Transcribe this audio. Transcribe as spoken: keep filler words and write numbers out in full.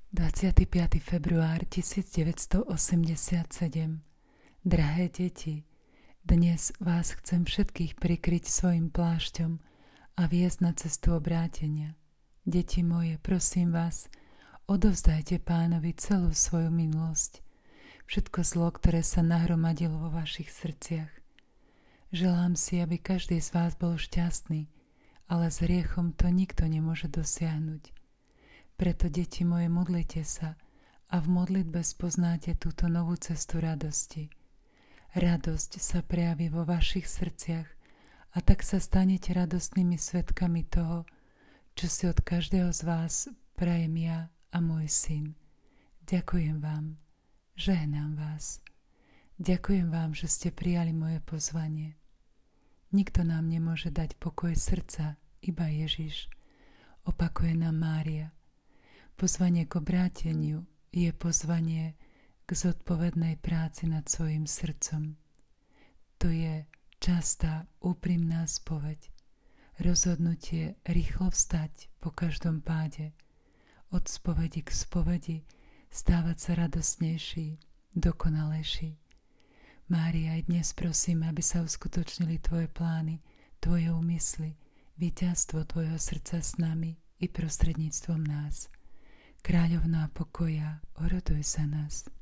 dvadsiateho piateho február tisícdeväťstoosemdesiatsedem. Drahé deti, dnes vás chcem všetkých prikryť svojim plášťom a viesť na cestu obrátenia. Deti moje, prosím vás, odovzdajte Pánovi celú svoju minulosť, všetko zlo, ktoré sa nahromadilo vo vašich srdciach. Želám si, aby každý z vás bol šťastný, ale s hriechom to nikto nemôže dosiahnuť. Preto, deti moje, modlite sa a v modlitbe spoznáte túto novú cestu radosti. Radosť sa prejaví vo vašich srdciach a tak sa stanete radostnými svedkami toho, čo si od každého z vás prajem ja a môj syn. Ďakujem vám, žehnám vás. Ďakujem vám, že ste prijali moje pozvanie. Nikto nám nemôže dať pokoj srdca, iba Ježiš, opakuje nám Mária. Pozvanie k obráteniu je pozvanie k zodpovednej práci nad svojim srdcom. To je častá, úprimná spoveď, rozhodnutie rýchlo vstať po každom páde, od spovedi k spovedi stávať sa radosnejší, dokonalejší. Mária, aj dnes prosím, aby sa uskutočnili tvoje plány, tvoje úmysly, víťazstvo tvojho srdca s nami i prostredníctvom nás. Kráľovná pokoja, oroduj za nás.